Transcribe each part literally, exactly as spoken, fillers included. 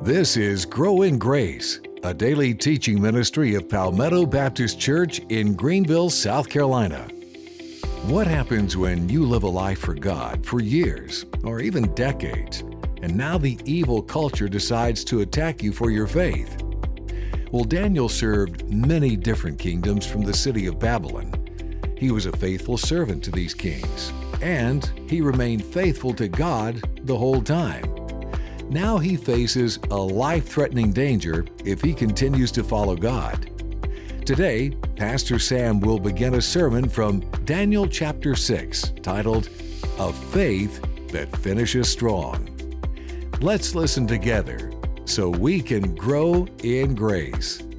This is Grow in Grace, a daily teaching ministry of Palmetto Baptist Church in Greenville, South Carolina. What happens when you live a life for God for years or even decades, and now the evil culture decides to attack you for your faith? Well, Daniel served many different kingdoms from the city of Babylon. He was a faithful servant to these kings, and he remained faithful to God the whole time. Now he faces a life-threatening danger if he continues to follow God. Today, Pastor Sam will begin a sermon from Daniel chapter six, titled, A Faith That Finishes Strong. Let's listen together so we can grow in grace. I'm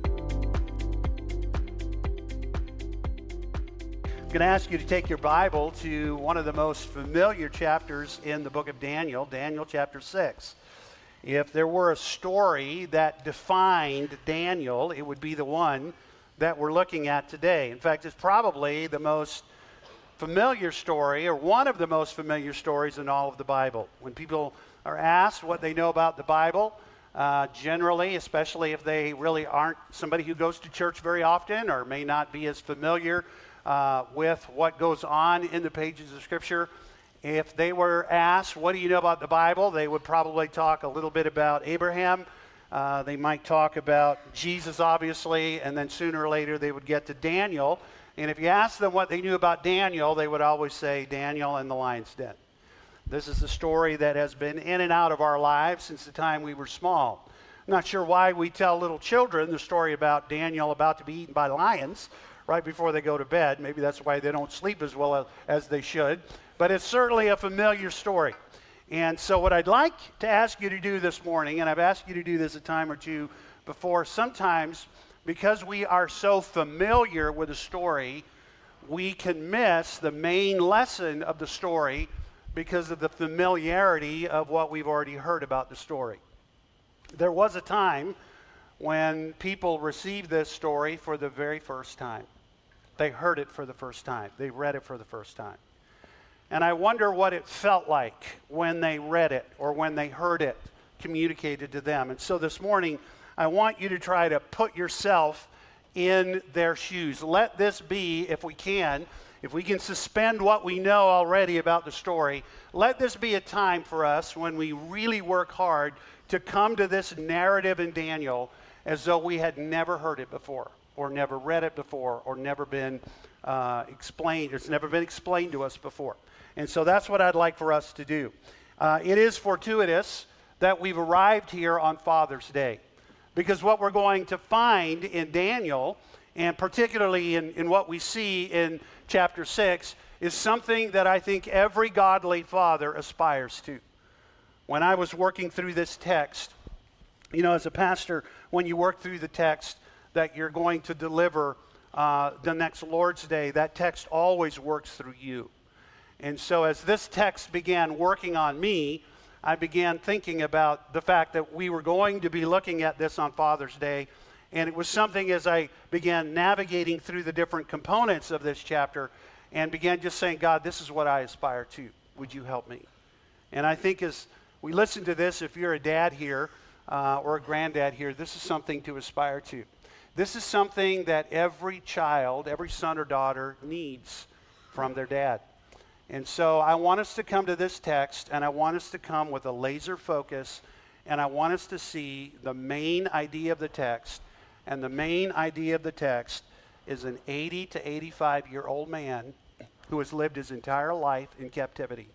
going to ask you to take your Bible to one of the most familiar chapters in the book of Daniel, Daniel chapter six. If there were a story that defined Daniel, it would be the one that we're looking at today. In fact, it's probably the most familiar story, or one of the most familiar stories in all of the Bible. When people are asked what they know about the Bible, uh, generally, especially if they really aren't somebody who goes to church very often or may not be as familiar uh, with what goes on in the pages of Scripture, if they were asked, what do you know about the Bible, they would probably talk a little bit about Abraham. Uh, they might talk about Jesus, obviously, and then sooner or later they would get to Daniel. And if you asked them what they knew about Daniel, they would always say Daniel and the lion's den. This is the story that has been in and out of our lives since the time we were small. I'm not sure why we tell little children the story about Daniel about to be eaten by lions right before they go to bed. Maybe that's why they don't sleep as well as, as they should. But it's certainly a familiar story. And so what I'd like to ask you to do this morning, and I've asked you to do this a time or two before, sometimes because we are so familiar with a story, we can miss the main lesson of the story because of the familiarity of what we've already heard about the story. There was a time when people received this story for the very first time. They heard it for the first time. They read it for the first time. And I wonder what it felt like when they read it or when they heard it communicated to them. And so this morning, I want you to try to put yourself in their shoes. Let this be, if we can, if we can suspend what we know already about the story, let this be a time for us when we really work hard to come to this narrative in Daniel as though we had never heard it before, or never read it before, or never been uh, explained. It's never been explained to us before. And so that's what I'd like for us to do. Uh, it is fortuitous that we've arrived here on Father's Day, because what we're going to find in Daniel, and particularly in, in what we see in chapter six, is something that I think every godly father aspires to. When I was working through this text, you know, as a pastor, when you work through the text that you're going to deliver uh, the next Lord's Day, that text always works through you. And so as this text began working on me, I began thinking about the fact that we were going to be looking at this on Father's Day. And it was something as I began navigating through the different components of this chapter and began just saying, God, this is what I aspire to. Would you help me? And I think as we listen to this, if you're a dad here uh, or a granddad here, this is something to aspire to. This is something that every child, every son or daughter needs from their dad. And so I want us to come to this text, and I want us to come with a laser focus, and I want us to see the main idea of the text. And the main idea of the text is an eighty to eighty-five-year-old man who has lived his entire life in captivity.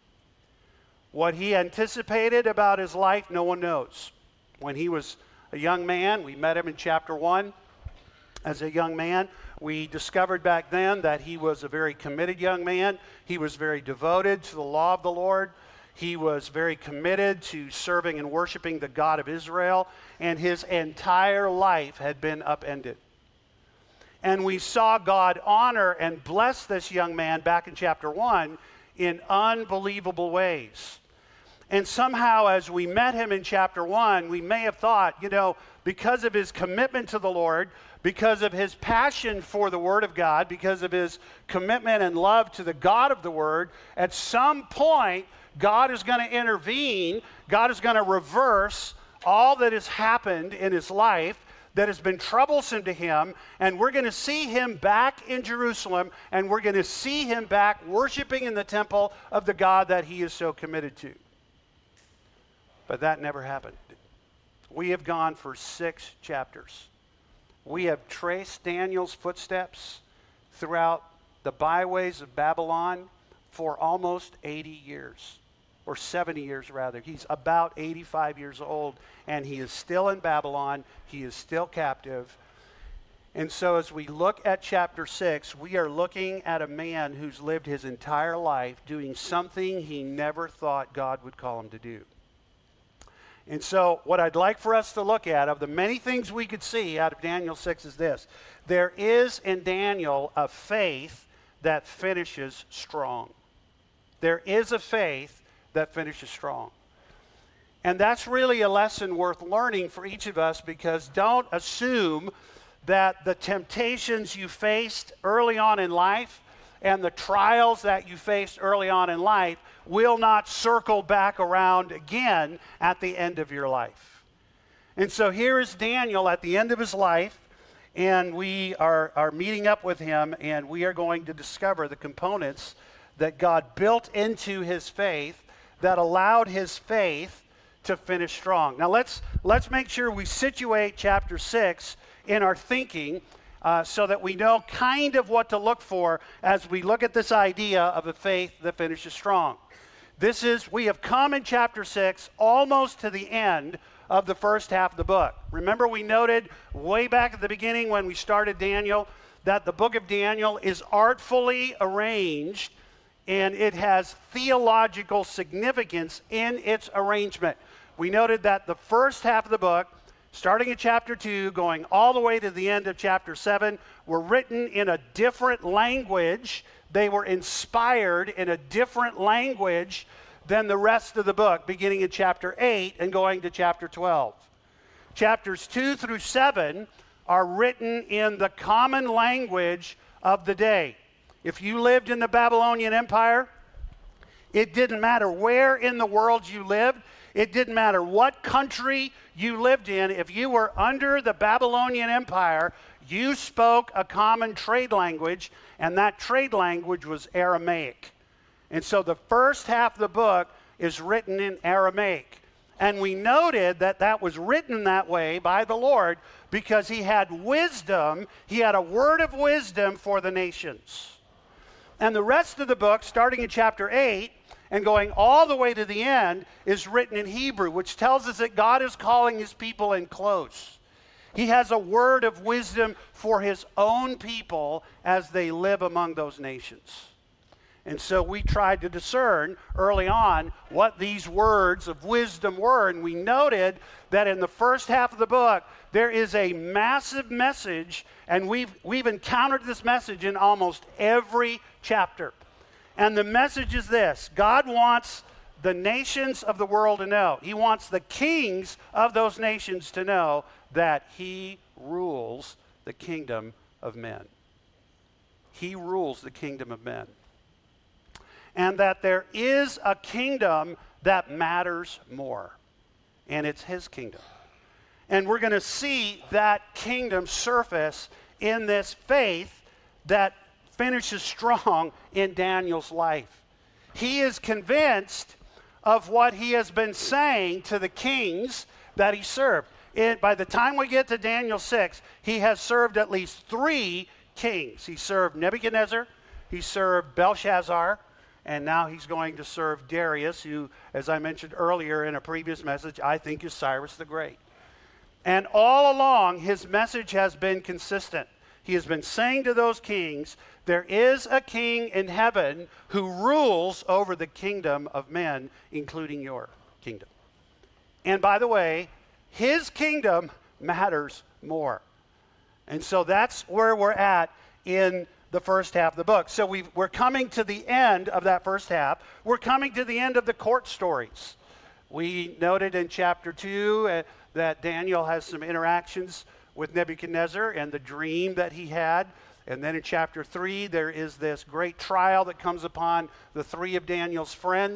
What he anticipated about his life, no one knows. When he was a young man, we met him in chapter one. As a young man, we discovered back then that he was a very committed young man. He was very devoted to the law of the Lord. He was very committed to serving and worshiping the God of Israel, and his entire life had been upended. And we saw God honor and bless this young man back in chapter one in unbelievable ways. And somehow as we met him in chapter one, we may have thought, you know, because of his commitment to the Lord, because of his passion for the Word of God, because of his commitment and love to the God of the Word, at some point, God is going to intervene. God is going to reverse all that has happened in his life that has been troublesome to him, and we're going to see him back in Jerusalem, and we're going to see him back worshiping in the temple of the God that he is so committed to. But that never happened. We have gone for six chapters. We have traced Daniel's footsteps throughout the byways of Babylon for almost eighty years, or seventy years rather. He's about eighty-five years old, and he is still in Babylon. He is still captive. And so as we look at chapter six, we are looking at a man who's lived his entire life doing something he never thought God would call him to do. And so what I'd like for us to look at, of the many things we could see out of Daniel six, is this. There is in Daniel a faith that finishes strong. There is a faith that finishes strong. And that's really a lesson worth learning for each of us, because don't assume that the temptations you faced early on in life and the trials that you faced early on in life will not circle back around again at the end of your life. And so here is Daniel at the end of his life, and we are, are meeting up with him, and we are going to discover the components that God built into his faith that allowed his faith to finish strong. Now let's let's make sure we situate chapter six in our thinking uh, so that we know kind of what to look for as we look at this idea of a faith that finishes strong. This is, we have come in chapter six almost to the end of the first half of the book. Remember, we noted way back at the beginning when we started Daniel that the book of Daniel is artfully arranged, and it has theological significance in its arrangement. We noted that the first half of the book, starting in chapter two, going all the way to the end of chapter seven, were written in a different language. They were inspired in a different language than the rest of the book, beginning in chapter eight and going to chapter twelve. Chapters two through seven are written in the common language of the day. If you lived in the Babylonian Empire, it didn't matter where in the world you lived. It didn't matter what country you lived in. If you were under the Babylonian Empire, you spoke a common trade language, and that trade language was Aramaic. And so the first half of the book is written in Aramaic. And we noted that that was written that way by the Lord because he had wisdom. He had a word of wisdom for the nations. And the rest of the book, starting in chapter eight and going all the way to the end, is written in Hebrew, which tells us that God is calling his people in close. He has a word of wisdom for his own people as they live among those nations. And so we tried to discern early on what these words of wisdom were, and we noted that in the first half of the book, there is a massive message, and we've, we've encountered this message in almost every chapter. And the message is this: God wants the nations of the world to know. He wants the kings of those nations to know that he rules the kingdom of men. He rules the kingdom of men. And that there is a kingdom that matters more, and it's his kingdom. And we're going to see that kingdom surface in this faith that finishes strong in Daniel's life. He is convinced of what he has been saying to the kings that he served. It, by the time we get to Daniel six, he has served at least three kings. He served Nebuchadnezzar, he served Belshazzar, and now he's going to serve Darius, who, as I mentioned earlier in a previous message, I think is Cyrus the Great. And all along, his message has been consistent. He has been saying to those kings, there is a king in heaven who rules over the kingdom of men, including your kingdom. And by the way, his kingdom matters more. And so that's where we're at in the first half of the book. So we've, we're coming to the end of that first half. We're coming to the end of the court stories. We noted in chapter two uh, that Daniel has some interactions with Nebuchadnezzar and the dream that he had. And then in chapter three, there is this great trial that comes upon the three of Daniel's friends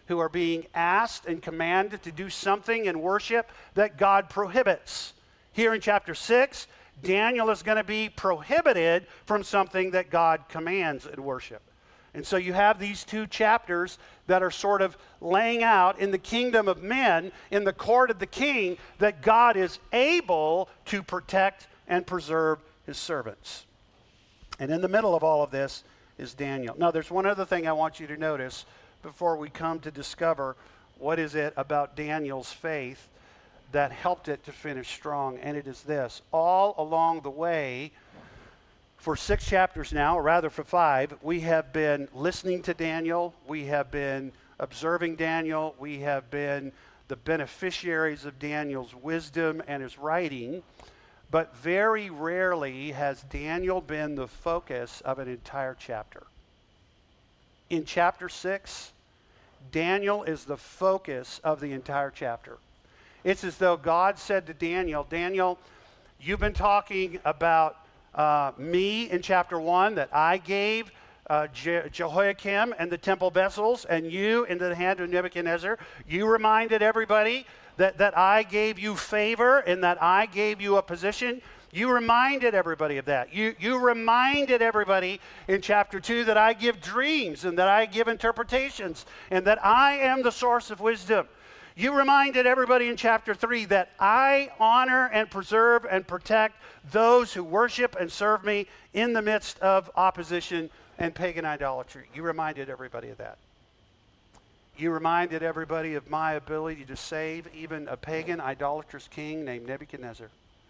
who are being asked and commanded to do something in worship that God prohibits. Here in chapter six, Daniel is going to be prohibited from something that God commands in worship. And so you have these two chapters that are sort of laying out in the kingdom of men, in the court of the king, that God is able to protect and preserve his servants. And in the middle of all of this is Daniel. Now, there's one other thing I want you to notice before we come to discover what is it about Daniel's faith that helped it to finish strong, and it is this. All along the way, for six chapters now, or rather for five, we have been listening to Daniel, we have been observing Daniel, we have been the beneficiaries of Daniel's wisdom and his writing, but very rarely has Daniel been the focus of an entire chapter. In chapter six, Daniel is the focus of the entire chapter. It's as though God said to Daniel, Daniel, you've been talking about uh, me in chapter one, that I gave uh, Je- Jehoiakim and the temple vessels and you into the hand of Nebuchadnezzar. You reminded everybody that, that I gave you favor and that I gave you a position. You reminded everybody of that. You, you reminded everybody in chapter two that I give dreams and that I give interpretations and that I am the source of wisdom. You reminded everybody in chapter three that I honor and preserve and protect those who worship and serve me in the midst of opposition and pagan idolatry. You reminded everybody of that. You reminded everybody of my ability to save even a pagan idolatrous king named Nebuchadnezzar.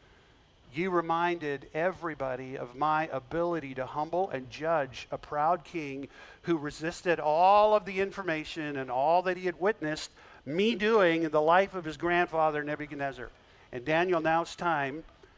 You reminded everybody of my ability to humble and judge a proud king who resisted all of the information and all that he had witnessed me doing in the life of his grandfather Nebuchadnezzar. And Daniel, now it's time.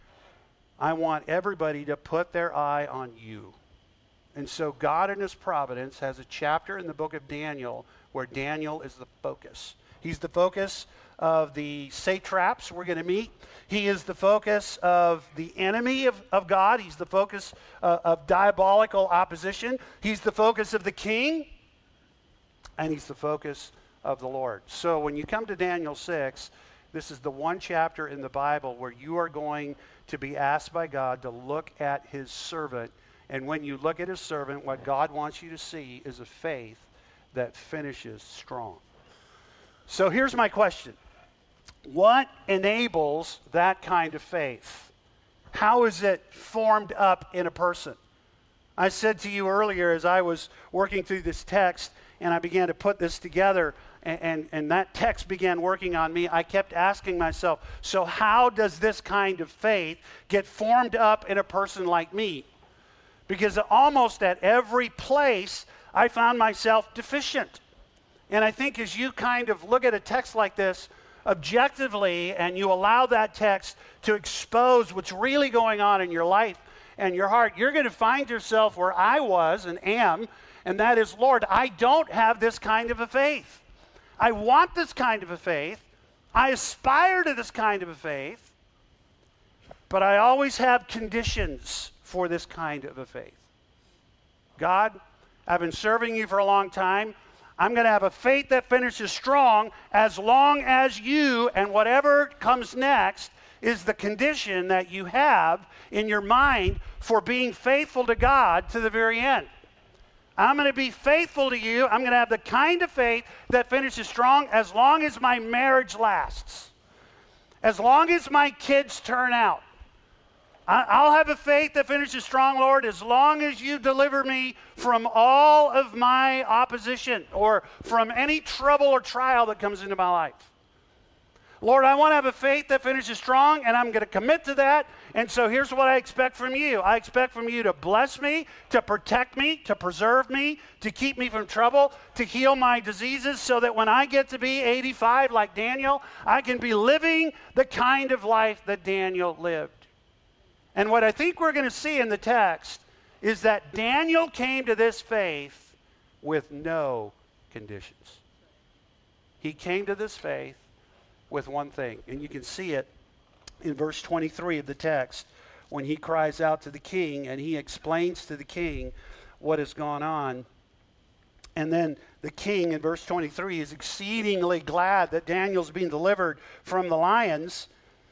I want everybody to put their eye on you. And so God in his providence has a chapter in the book of Daniel where Daniel is the focus. He's the focus of the satraps we're going to meet. He is the focus of the enemy of, of God. He's the focus uh, of diabolical opposition. He's the focus of the king. And he's the focus of the Lord. So when you come to Daniel six, this is the one chapter in the Bible where you are going to be asked by God to look at his servant. And when you look at his servant, what God wants you to see is a faith that finishes strong. So here's my question. What enables that kind of faith? How is it formed up in a person? I said to you earlier as I was working through this text and I began to put this together, and, and, and that text began working on me, I kept asking myself, so how does this kind of faith get formed up in a person like me? Because almost at every place, I found myself deficient. And I think as you kind of look at a text like this objectively, and you allow that text to expose what's really going on in your life and your heart, you're going to find yourself where I was and am, and that is, Lord, I don't have this kind of a faith. I want this kind of a faith. I aspire to this kind of a faith, but I always have conditions for this kind of a faith. God, I've been serving you for a long time. I'm going to have a faith that finishes strong as long as you and whatever comes next is the condition that you have in your mind for being faithful to God to the very end. I'm going to be faithful to you. I'm going to have the kind of faith that finishes strong as long as my marriage lasts. As long as my kids turn out. I'll have a faith that finishes strong, Lord, as long as you deliver me from all of my opposition or from any trouble or trial that comes into my life. Lord, I want to have a faith that finishes strong, and I'm going to commit to that. And so here's what I expect from you. I expect from you to bless me, to protect me, to preserve me, to keep me from trouble, to heal my diseases so that when I get to be eighty-five like Daniel, I can be living the kind of life that Daniel lived. And what I think we're going to see in the text is that Daniel came to this faith with no conditions. He came to this faith with one thing, and you can see it in verse twenty-three of the text when he cries out to the king and he explains to the king what has gone on. And then the king in verse twenty-three is exceedingly glad that Daniel's being delivered from the lions.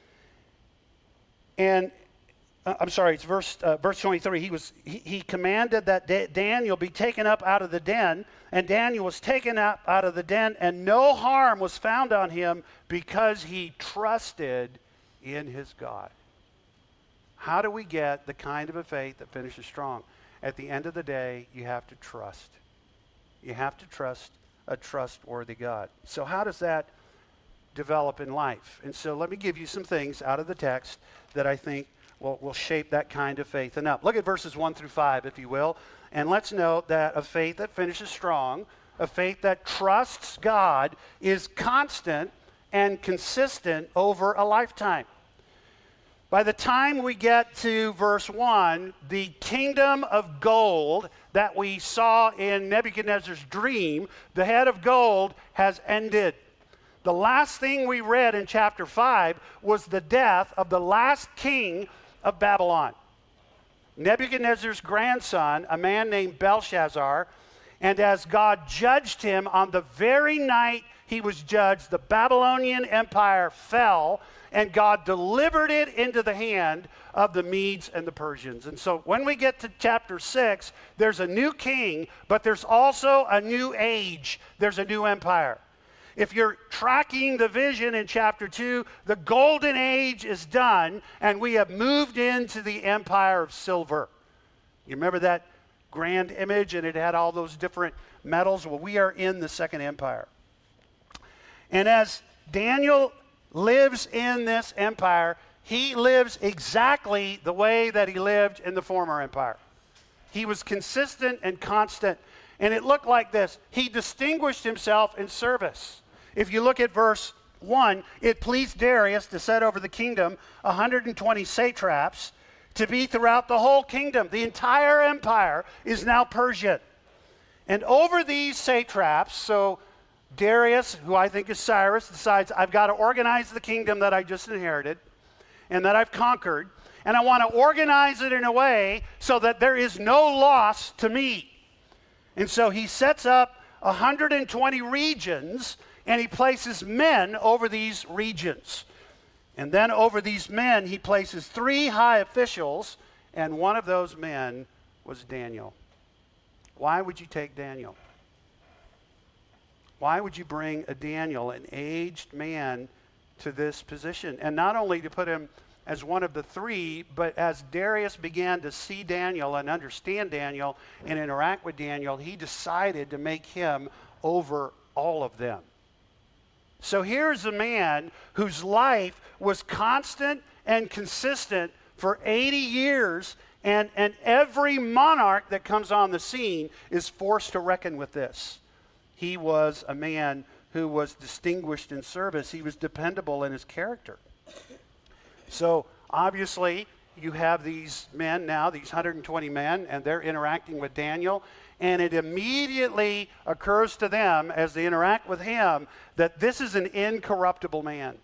And uh, I'm sorry, it's verse uh, verse twenty-three. He was he, he commanded that da- Daniel be taken up out of the den, and Daniel was taken up out of the den, and no harm was found on him because he trusted in his God. How do we get the kind of a faith that finishes strong? At the end of the day, you have to trust. You have to trust a trustworthy God. So how does that develop in life? And so let me give you some things out of the text that I think will, will shape that kind of faith and up. Look at verses one through five, if you will. And let's note that a faith that finishes strong, a faith that trusts God, is constant and consistent over a lifetime. By the time we get to verse one, the kingdom of gold that we saw in Nebuchadnezzar's dream, the head of gold, has ended. The last thing we read in chapter five was the death of the last king of Babylon, Nebuchadnezzar's grandson, a man named Belshazzar. And as God judged him on the very night he was judged, the Babylonian Empire fell, and God delivered it into the hand of the Medes and the Persians. And so when we get to chapter six, there's a new king, but there's also a new age. There's a new empire. If you're tracking the vision in chapter two, the golden age is done, and we have moved into the empire of silver. You remember that grand image, and it had all those different metals? Well, we are in the second empire. And as Daniel lives in this empire, he lives exactly the way that he lived in the former empire. He was consistent and constant, and it looked like this. He distinguished himself in service. If you look at verse one, it pleased Darius to set over the kingdom one hundred twenty satraps to be throughout the whole kingdom. The entire empire is now Persian. And over these satraps, so Darius, who I think is Cyrus, decides, I've got to organize the kingdom that I just inherited and that I've conquered, and I want to organize it in a way so that there is no loss to me. And so he sets up one hundred twenty regions, and he places men over these regions. And then over these men, he places three high officials, and one of those men was Daniel. Why would you take Daniel? Why would you bring a Daniel, an aged man, to this position? And not only to put him as one of the three, but as Darius began to see Daniel and understand Daniel and interact with Daniel, he decided to make him over all of them. So here's a man whose life was constant and consistent for eighty years, and, and every monarch that comes on the scene is forced to reckon with this. He was a man who was distinguished in service. He was dependable in his character. So obviously you have these men now, these one hundred twenty men, and they're interacting with Daniel. And it immediately occurs to them as they interact with him that this is an incorruptible man.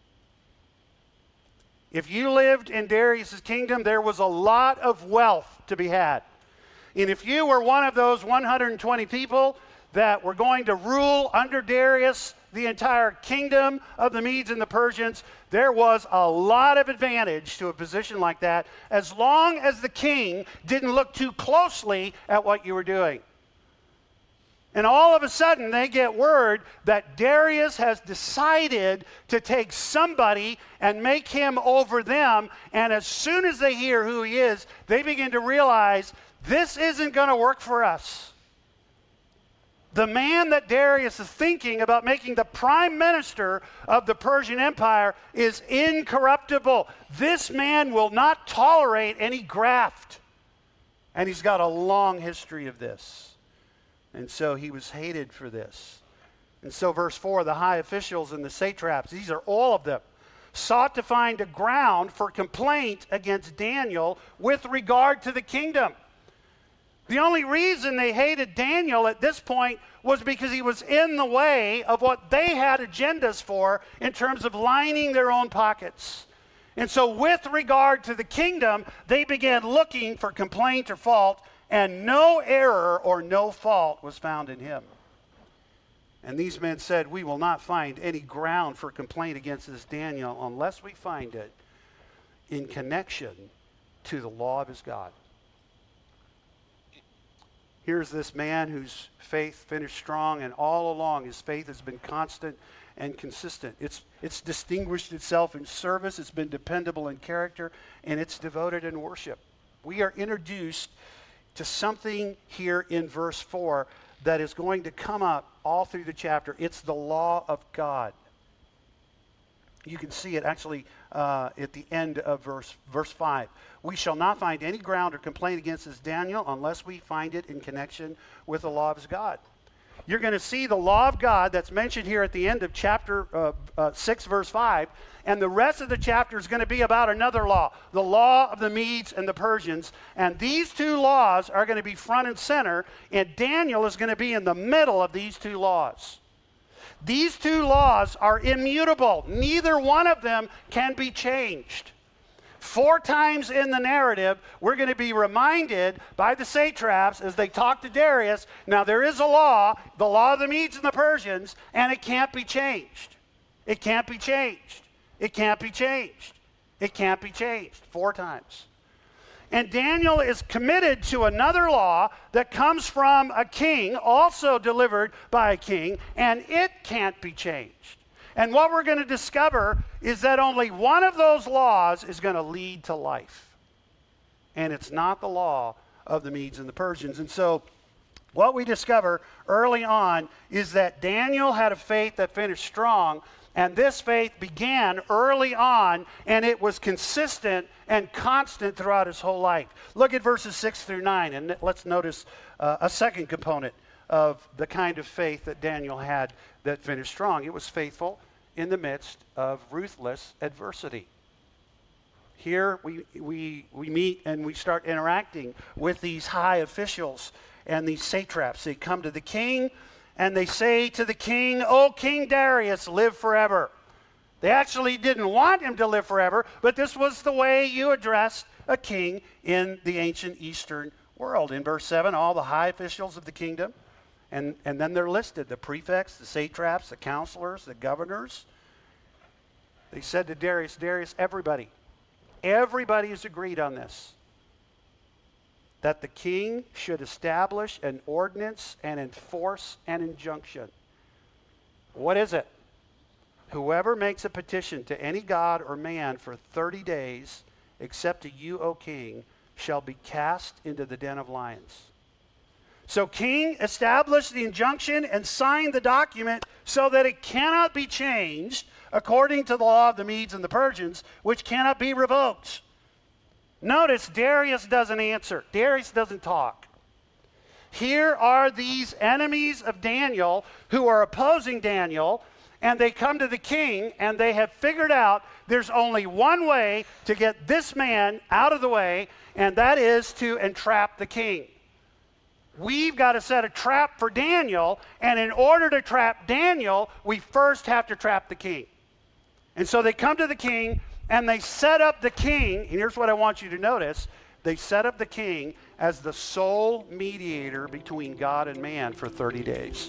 If you lived in Darius' kingdom, there was a lot of wealth to be had. And if you were one of those one hundred twenty people that were going to rule under Darius the entire kingdom of the Medes and the Persians, there was a lot of advantage to a position like that, as long as the king didn't look too closely at what you were doing. And all of a sudden, they get word that Darius has decided to take somebody and make him over them, and as soon as they hear who he is, they begin to realize, this isn't going to work for us. The man that Darius is thinking about making the prime minister of the Persian Empire is incorruptible. This man will not tolerate any graft. And he's got a long history of this. And so he was hated for this. And so verse four, the high officials and the satraps, these are all of them, sought to find a ground for complaint against Daniel with regard to the kingdom. The only reason they hated Daniel at this point was because he was in the way of what they had agendas for in terms of lining their own pockets. And so with regard to the kingdom, they began looking for complaint or fault, and no error or no fault was found in him. And these men said, we will not find any ground for complaint against this Daniel unless we find it in connection to the law of his God. Here's this man whose faith finished strong, and all along his faith has been constant and consistent. It's, it's distinguished itself in service, it's been dependable in character, and it's devoted in worship. We are introduced to something here in verse four that is going to come up all through the chapter. It's the law of God. You can see it actually uh, at the end of verse, verse five. We shall not find any ground or complaint against this Daniel unless we find it in connection with the law of his God. You're going to see the law of God that's mentioned here at the end of chapter uh, uh, six, verse five, and the rest of the chapter is going to be about another law, the law of the Medes and the Persians. And these two laws are going to be front and center, and Daniel is going to be in the middle of these two laws. These two laws are immutable. Neither one of them can be changed. Four times in the narrative, we're going to be reminded by the satraps as they talk to Darius, now there is a law, the law of the Medes and the Persians, and it can't be changed. It can't be changed. It can't be changed. It can't be changed. Four times. And Daniel is committed to another law that comes from a king, also delivered by a king, and it can't be changed. And what we're going to discover is that only one of those laws is going to lead to life. And it's not the law of the Medes and the Persians. And so what we discover early on is that Daniel had a faith that finished strong, and this faith began early on, and it was consistent and constant throughout his whole life. Look at verses six through nine, and let's notice uh, a second component of the kind of faith that Daniel had that finished strong. It was faithful in the midst of ruthless adversity. Here we, we, we meet and we start interacting with these high officials and these satraps. They come to the king and they say to the king, "O King Darius, live forever." They actually didn't want him to live forever, but this was the way you addressed a king in the ancient Eastern world. In verse seven, all the high officials of the kingdom, and, and then they're listed, the prefects, the satraps, the counselors, the governors. They said to Darius, Darius, everybody, everybody has agreed on this, that the king should establish an ordinance and enforce an injunction. What is it? Whoever makes a petition to any god or man for thirty days, except to you, O king, shall be cast into the den of lions. So king established the injunction and signed the document so that it cannot be changed according to the law of the Medes and the Persians, which cannot be revoked. Notice Darius doesn't answer. Darius doesn't talk. Here are these enemies of Daniel who are opposing Daniel, and they come to the king and they have figured out there's only one way to get this man out of the way, and that is to entrap the king. We've got to set a trap for Daniel, and in order to trap Daniel, we first have to trap the king. And so they come to the king, and they set up the king, and here's what I want you to notice. They set up the king as the sole mediator between God and man for thirty days.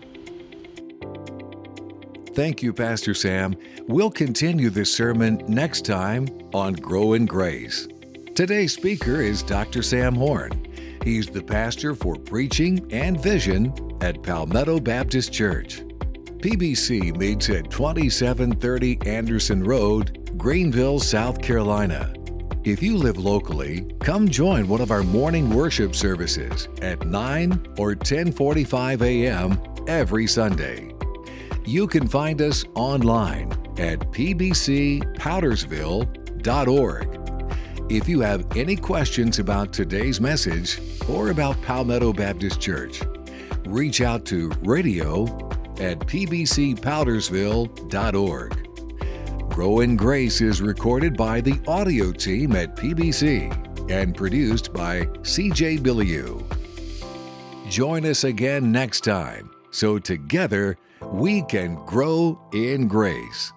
Thank you, Pastor Sam. We'll continue this sermon next time on Grow in Grace. Today's speaker is Doctor Sam Horn. He's the pastor for preaching and vision at Palmetto Baptist Church. P B C meets at twenty-seven thirty Anderson Road, Greenville, South Carolina. If you live locally, come join one of our morning worship services at nine or ten forty-five a.m. every Sunday. You can find us online at p b c powdersville dot org. If you have any questions about today's message or about Palmetto Baptist Church, reach out to radio at p b c powdersville dot org. Grow in Grace is recorded by the audio team at P B C and produced by C J Bilyeu. Join us again next time so together we can grow in grace.